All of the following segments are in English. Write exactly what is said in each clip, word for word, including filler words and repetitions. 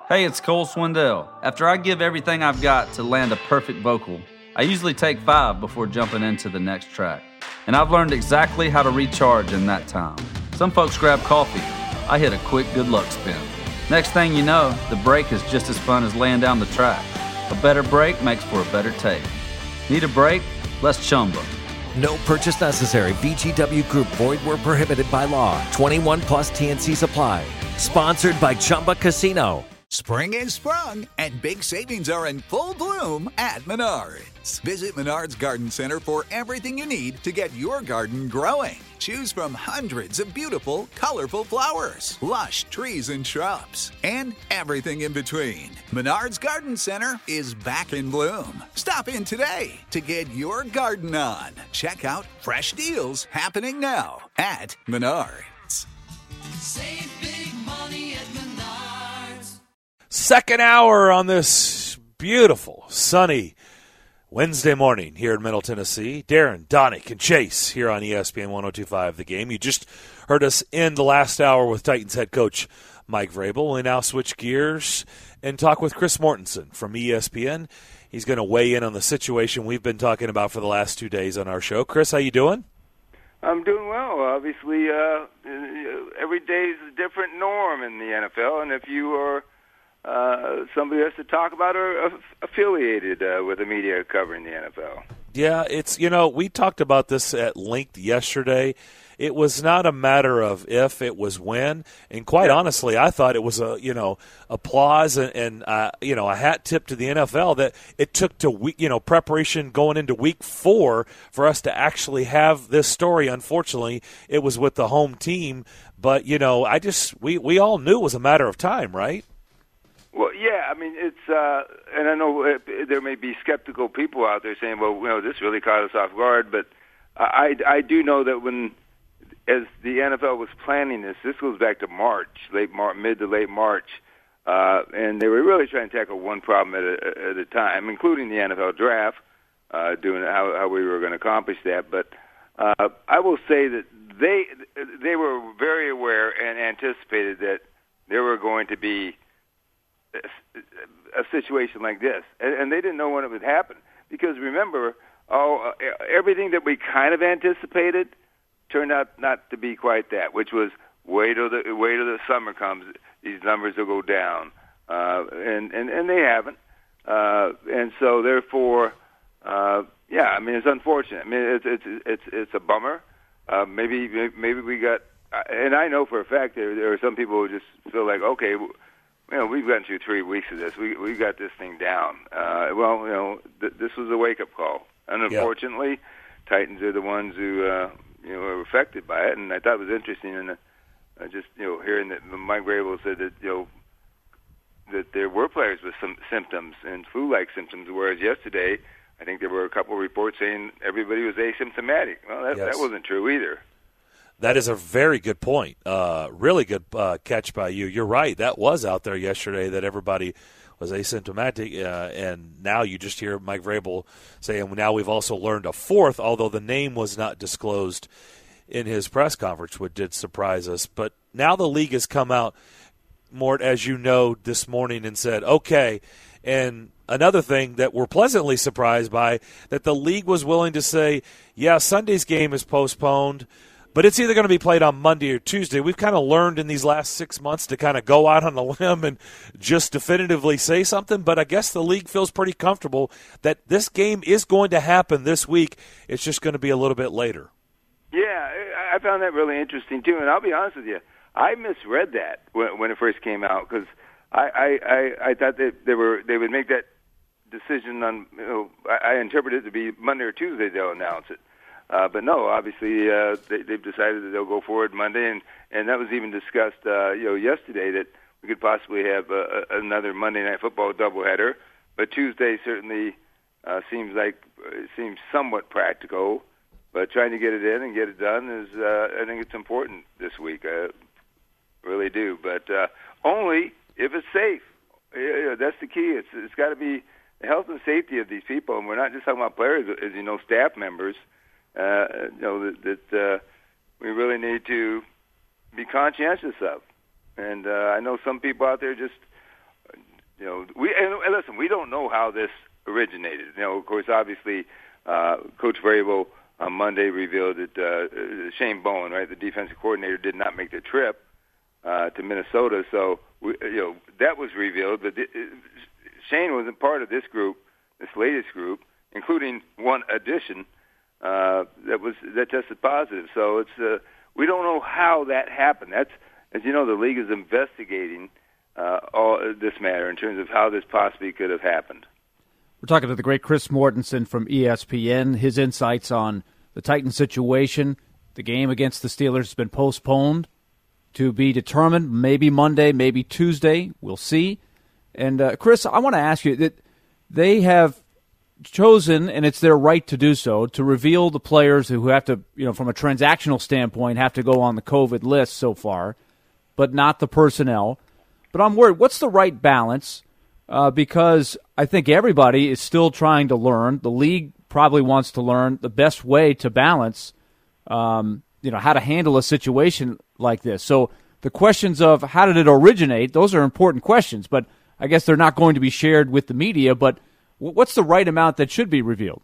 Hey, it's Cole Swindell. After I give everything I've got to land a perfect vocal, I usually take five before jumping into the next track. And I've learned exactly how to recharge in that time. Some folks grab coffee. I hit a quick good luck spin. Next thing you know, the break is just as fun as laying down the track. A better break makes for a better take. Need a break? Let's Chumba. No purchase necessary. V G W Group. Void where prohibited by law. twenty-one plus T N C supply. Sponsored by Chumba Casino. Spring is sprung, and big savings are in full bloom at Menards. Visit Menards Garden Center for everything you need to get your garden growing. Choose from hundreds of beautiful, colorful flowers, lush trees and shrubs, and everything in between. Menards Garden Center is back in bloom. Stop in today to get your garden on. Check out fresh deals happening now at Menards. Save big money at Menards. Second hour on this beautiful, sunny Wednesday morning here in Middle Tennessee. Darren, Donick, and Chase here on E S P N one oh two point five The Game. You just heard us end the last hour with Titans head coach Mike Vrabel. We now switch gears and talk with Chris Mortensen from E S P N. He's going to weigh in on the situation we've been talking about for the last two days on our show. Chris, how you doing? I'm doing well. Obviously, uh, every day is a different norm in the N F L, and if you are uh, somebody has to talk about or uh, affiliated uh, with the media covering the N F L. Yeah, it's, you know, we talked about this at length yesterday. It was not a matter of if, it was when. And quite yeah. honestly, I thought it was a, you know, applause and, and uh, you know, a hat tip to the N F L that it took to, week, you know, preparation going into week four for us to actually have this story. Unfortunately, it was with the home team. But, you know, I just, we, we all knew it was a matter of time, right? Well, yeah, I mean, it's, uh, and I know it, there may be skeptical people out there saying, well, you know, this really caught us off guard. But I, I do know that when, as the N F L was planning this, this goes back to March, late March, mid to late March, uh, and they were really trying to tackle one problem at a, at a time, including the N F L draft, uh, doing how, how we were going to accomplish that. But uh, I will say that they they were very aware and anticipated that there were going to be a, a situation like this, and, and they didn't know when it would happen because remember, oh, uh, everything that we kind of anticipated turned out not to be quite that, which was wait till the wait till the summer comes, these numbers will go down, uh, and and and they haven't, uh, and so therefore, uh, yeah, I mean it's unfortunate. I mean it's it's it's it's a bummer. Uh, maybe maybe we got, and I know for a fact there there are some people who just feel like okay, you know we've gotten through three weeks of this, we we got this thing down. Uh, well, you know th- this was a wake up call, and unfortunately, yep. Titans are the ones who. Uh, you know, were affected by it, and I thought it was interesting, and uh, just, you know, hearing that Mike Vrabel said that, you know, that there were players with some symptoms and flu-like symptoms, whereas yesterday, I think there were a couple of reports saying everybody was asymptomatic. Well, that, yes. that wasn't true either. That is a very good point. Uh, really good uh, catch by you. You're right. That was out there yesterday that everybody was asymptomatic, uh, and now you just hear Mike Vrabel saying now we've also learned a fourth, although the name was not disclosed in his press conference, which did surprise us. But now the league has come out, Mort, as you know, this morning and said, okay, and another thing that we're pleasantly surprised by, that the league was willing to say, yeah, Sunday's game is postponed, but it's either going to be played on Monday or Tuesday. We've kind of learned in these last six months to kind of go out on a limb and just definitively say something, but I guess the league feels pretty comfortable that this game is going to happen this week. It's just going to be a little bit later. Yeah, I found that really interesting, too, and I'll be honest with you. I misread that when, when it first came out because I, I, I, I thought that they, were, they would make that decision on, you know, I, I interpreted it to be Monday or Tuesday they'll announce it. Uh, but no, obviously uh, they, they've decided that they'll go forward Monday, and, and that was even discussed, uh, you know, yesterday that we could possibly have uh, another Monday Night Football doubleheader. But Tuesday certainly uh, seems like uh, seems somewhat practical. But trying to get it in and get it done is, uh, I think it's important this week. I really do. But uh, only if it's safe. Yeah, that's the key. It's it's got to be the health and safety of these people, and we're not just talking about players, as you know, staff members. Uh, you know, that, that uh, we really need to be conscientious of. And uh, I know some people out there just don't know how this originated. You know, of course, obviously, uh, Coach Vrabel on Monday revealed that uh, Shane Bowen, right, the defensive coordinator, did not make the trip uh, to Minnesota. So, we, you know, that was revealed. But th- Shane wasn't part of this group, this latest group, including one addition uh, that was that tested positive. So it's uh, we don't know how that happened. That's, as you know, the league is investigating uh, all this matter in terms of how this possibly could have happened. We're talking to the great Chris Mortensen from E S P N. His insights on the Titans situation. The game against the Steelers has been postponed to be determined. Maybe Monday, maybe Tuesday. We'll see. And, uh, Chris, I want to ask you that they have chosen, and it's their right to do so, to reveal the players who have to, you know, from a transactional standpoint, have to go on the COVID list so far, but not the personnel. But I'm worried. What's the right balance? Uh, because I think everybody is still trying to learn. The league probably wants to learn the best way to balance, um, you know, how to handle a situation like this. So the questions of how did it originate, those are important questions, but I guess they're not going to be shared with the media. But what's the right amount that should be revealed?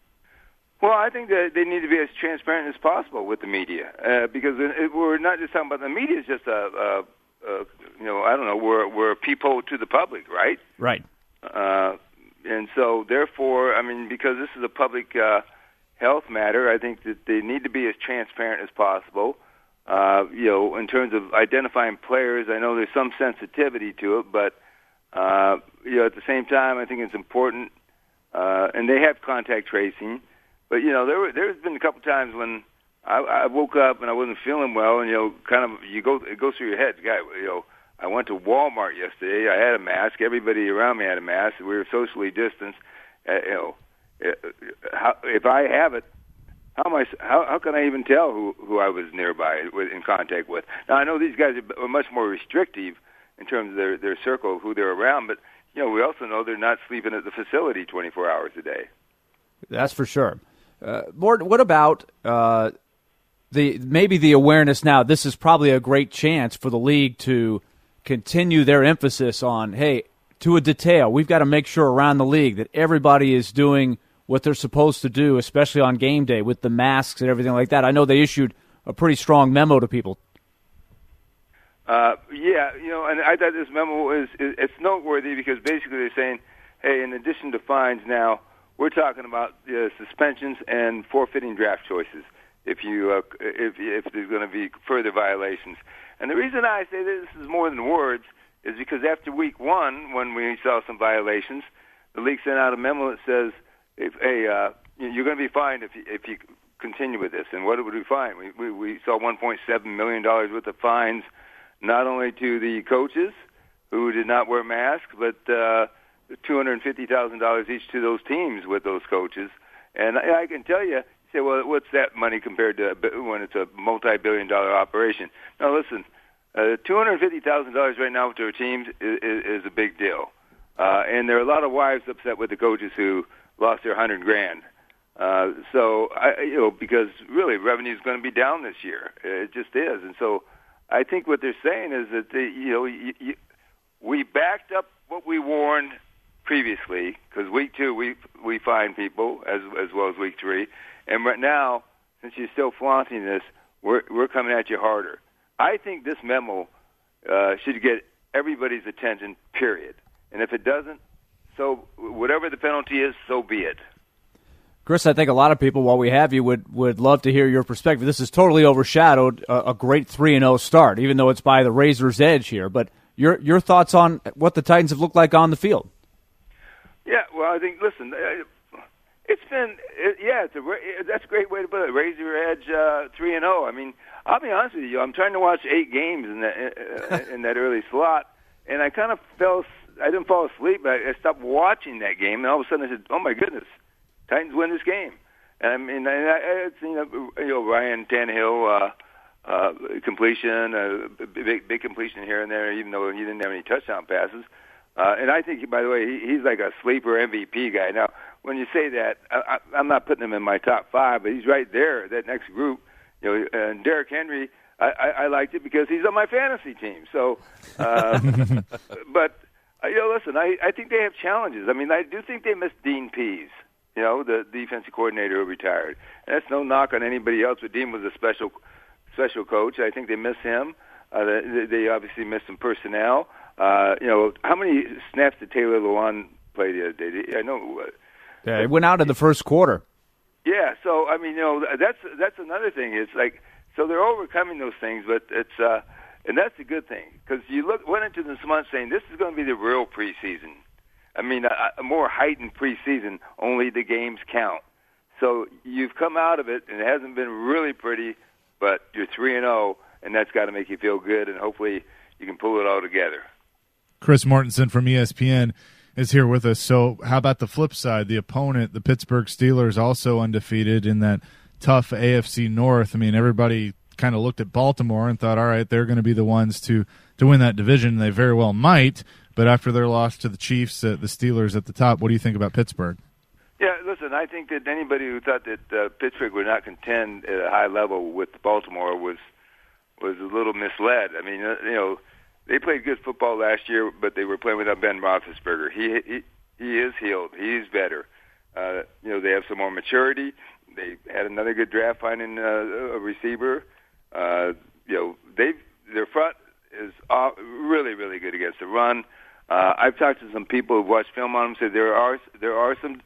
Well, I think that they need to be as transparent as possible with the media, uh, because it, we're not just talking about the media. It's just a, a Uh, you know, I don't know, we're, we're a peephole to the public, right? Right. Uh, and so, therefore, I mean, because this is a public uh, health matter, I think that they need to be as transparent as possible. Uh, you know, in terms of identifying players, I know there's some sensitivity to it, but, uh, you know, at the same time, I think it's important, uh, and they have contact tracing, but, you know, there were, there's been a couple times when I, I woke up and I wasn't feeling well, and you know, kind of you go it goes through your head. Guy, you know, I went to Walmart yesterday. I had a mask. Everybody around me had a mask. We were socially distanced. Uh, you know, how, if I have it, how am I? How, how can I even tell who who I was nearby with, in contact with? Now I know these guys are much more restrictive in terms of their their circle of who they're around, but you know, we also know they're not sleeping at the facility twenty-four hours a day. That's for sure. Uh, Mort, what about? Uh, The maybe the awareness now, this is probably a great chance for the league to continue their emphasis on, hey, to a detail, we've got to make sure around the league that everybody is doing what they're supposed to do, especially on game day with the masks and everything like that. I know they issued a pretty strong memo to people. Uh, yeah, you know, and I thought this memo is, is it's noteworthy because basically they're saying, hey, in addition to fines now, we're talking about uh, suspensions and forfeiting draft choices. If you uh, if if there's going to be further violations, and the reason I say this is more than words is because after week one, when we saw some violations, the league sent out a memo that says, "If hey, uh, you're going to be fined if you, if you continue with this." And what would we fine? We we, we saw one point seven million dollars worth of fines, not only to the coaches who did not wear masks, but uh, two hundred fifty thousand dollars each to those teams with those coaches. And I, I can tell you. Say, well, what's that money compared to when it's a multi-billion dollar operation? Now, listen, uh, two hundred fifty thousand dollars right now to our teams is, is, is a big deal. Uh, and there are a lot of wives upset with the coaches who lost their hundred grand. Uh, so, I, you know, because really revenue is going to be down this year. It just is. And so I think what they're saying is that, they, you know, you, you, we backed up what we warned previously, because week two we we fined people as as well as week three. And right now, since you're still flaunting this, we're we're coming at you harder. I think this memo uh, should get everybody's attention, period. And if it doesn't, so whatever the penalty is, so be it. Chris, I think a lot of people, while we have you, would, would love to hear your perspective. This has totally overshadowed a, a great three and oh start, even though it's by the razor's edge here. But your your thoughts on what the Titans have looked like on the field? Yeah, well, I think, listen, uh, it's been, it, yeah, it's a, that's a great way to put it. Raise your edge, uh, three and zero. I mean, I'll be honest with you. I'm trying to watch eight games in that uh, in that early slot, and I kind of fell. I didn't fall asleep, but I stopped watching that game, and all of a sudden I said, "Oh my goodness, Titans win this game." And I mean, I, I, you know, you know, Ryan Tannehill uh, uh, completion, uh, big big completion here and there, even though he didn't have any touchdown passes. Uh, and I think, by the way, he, he's like a sleeper M V P guy. Now, when you say that, I, I, I'm not putting him in my top five, but he's right there, that next group. You know, and Derrick Henry, I, I, I liked it because he's on my fantasy team. So, uh, but Uh, you know, listen, I, I think they have challenges. I mean, I do think they missed Dean Pease, you know, the defensive coordinator who retired. And that's no knock on anybody else, but Dean was a special special coach. I think they miss him. Uh, they, they obviously missed some personnel. Uh, you know, how many snaps did Taylor Lewan play the other day? I know. Uh, yeah, it went out in the first quarter. Yeah, so, I mean, you know, that's that's another thing. It's like, so they're overcoming those things, but it's, uh, and that's a good thing, because you look went into this month saying this is going to be the real preseason. I mean, a, a more heightened preseason, only the games count. So you've come out of it, and it hasn't been really pretty, but you're three and zero, and that's got to make you feel good, and hopefully you can pull it all together. Chris Mortensen from E S P N is here with us. So how about the flip side? The opponent, the Pittsburgh Steelers, also undefeated in that tough A F C North. I mean, everybody kind of looked at Baltimore and thought, all right, they're going to be the ones to, to win that division. They very well might, but after their loss to the Chiefs, uh, the Steelers at the top, what do you think about Pittsburgh? Yeah, listen, I think that anybody who thought that uh, Pittsburgh would not contend at a high level with Baltimore was was a little misled. I mean, uh, you know, they played good football last year, but they were playing without Ben Roethlisberger. He he, he is healed. He's better. Uh, you know, they have some more maturity. They had another good draft finding uh, a receiver. Uh, you know, they their front is uh, really, really good against the run. Uh, I've talked to some people who've watched film on them. Said there are there are some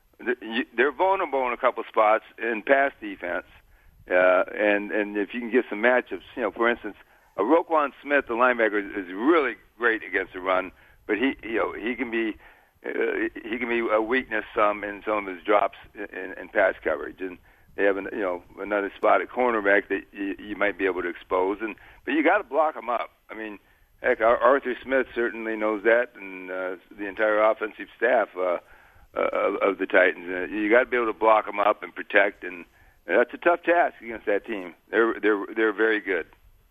they're vulnerable in a couple spots in pass defense, uh, and and if you can get some matchups, you know, for instance, a Roquan Smith, the linebacker, is, is really great against the run, but he you know he can be uh, he can be a weakness some in some of his drops in, in pass coverage, and they have an, you know another spot at cornerback that you, you might be able to expose, and but you got to block them up. I mean, heck, Arthur Smith certainly knows that, and uh, the entire offensive staff. Uh, Uh, of the Titans, uh, you got to be able to block them up and protect, and that's a tough task against that team. They're they're they're very good.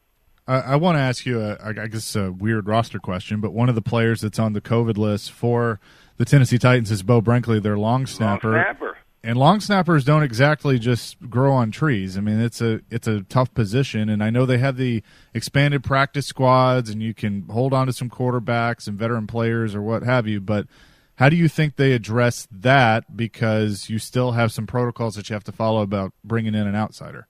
I, I want to ask you, a, I guess, a weird roster question, but one of the players that's on the COVID list for the Tennessee Titans is Bo Brinkley, their long snapper. Long snapper. And long snappers don't exactly just grow on trees. I mean, it's a it's a tough position, and I know they have the expanded practice squads, and you can hold on to some quarterbacks and veteran players or what have you, but how do you think they address that, because you still have some protocols that you have to follow about bringing in an outsider?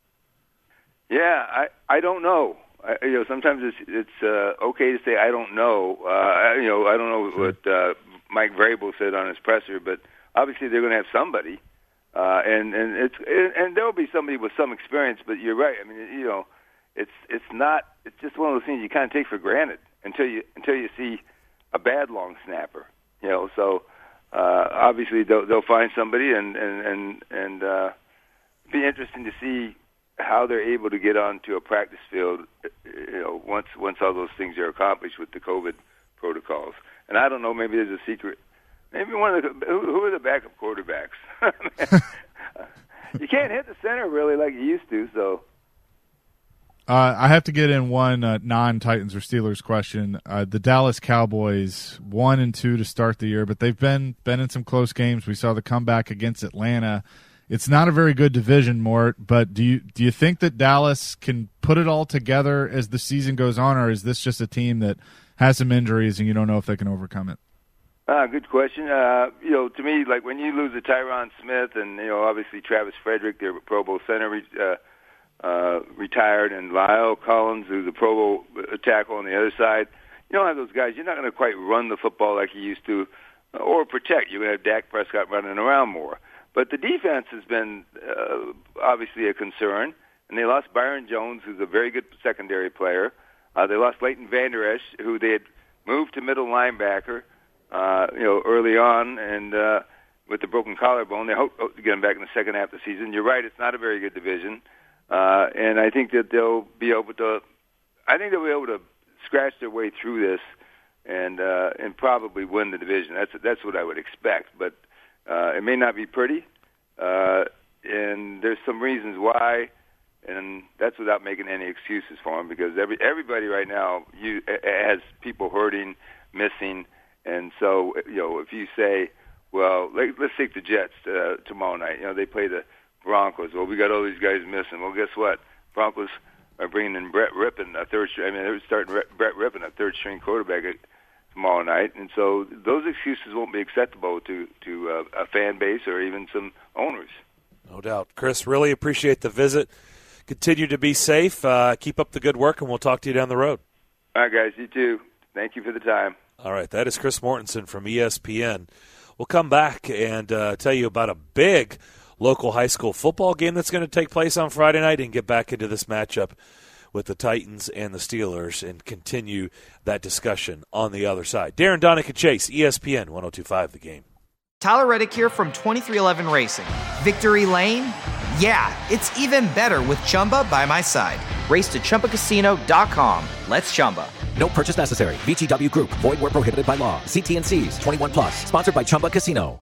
Yeah, I I don't know. I, you know, sometimes it's it's uh, okay to say I don't know. Uh, you know, I don't know what uh, Mike Vrabel said on his presser, but obviously they're going to have somebody, uh, and and it's and there will be somebody with some experience. But you're right. I mean, you know, it's it's not. It's just one of those things you kind of take for granted until you until you see a bad long snapper. You know, so uh, obviously they'll, they'll find somebody, and and and and uh, be interesting to see how they're able to get onto a practice field. You know, once once all those things are accomplished with the COVID protocols. And I don't know, maybe there's a secret. Maybe one of the who, who are the backup quarterbacks? You can't hit the center really like you used to, so. Uh, I have to get in one uh, non-Titans or Steelers question. Uh, the Dallas Cowboys, one and two to start the year, but they've been been in some close games. We saw the comeback against Atlanta. It's not a very good division, Mort, but do you do you think that Dallas can put it all together as the season goes on, or is this just a team that has some injuries and you don't know if they can overcome it? Uh, good question. Uh, you know, to me, like when you lose a Tyron Smith and, you know, obviously Travis Frederick, their Pro Bowl center, uh, Uh, retired, and Lyle Collins, who's a Pro Bowl tackle on the other side. You don't have those guys. You're not going to quite run the football like you used to, or protect. You're going to have Dak Prescott running around more. But the defense has been uh, obviously a concern, and they lost Byron Jones, who's a very good secondary player. Uh, they lost Leighton Vander Esch, who they had moved to middle linebacker, uh, you know, early on, and uh, with the broken collarbone, they hope to get him back in the second half of the season. You're right; it's not a very good division. Uh, and I think that they'll be able to. I think they'll be able to scratch their way through this, and uh, and probably win the division. That's that's what I would expect. But uh, it may not be pretty, uh, and there's some reasons why, and that's without making any excuses for them, because every everybody right now you, has people hurting, missing, and so you know if you say, well, let, let's take the Jets uh, tomorrow night. You know they play the Broncos. Well, we got all these guys missing. Well, guess what? Broncos are bringing in Brett Rippon, a third string. I mean, they're starting Brett Rippon, a third string quarterback. tomorrow night, and so those excuses won't be acceptable to to uh, a fan base or even some owners. No doubt. Chris, really appreciate the visit. Continue to be safe. Uh, keep up the good work, and we'll talk to you down the road. All right, guys. You too. Thank you for the time. All right. That is Chris Mortensen from E S P N. We'll come back and uh, tell you about a big local high school football game that's going to take place on Friday night and get back into this matchup with the Titans and the Steelers and continue that discussion on the other side. Darren Donick and Chase, E S P N one oh two point five The Game. Tyler Reddick here from twenty-three eleven Racing. Victory Lane? Yeah, it's even better with Chumba by my side. Race to Chumba Casino dot com. Let's Chumba. No purchase necessary. V G W Group. Void where prohibited by law. See T and C's. twenty-one plus. Sponsored by Chumba Casino.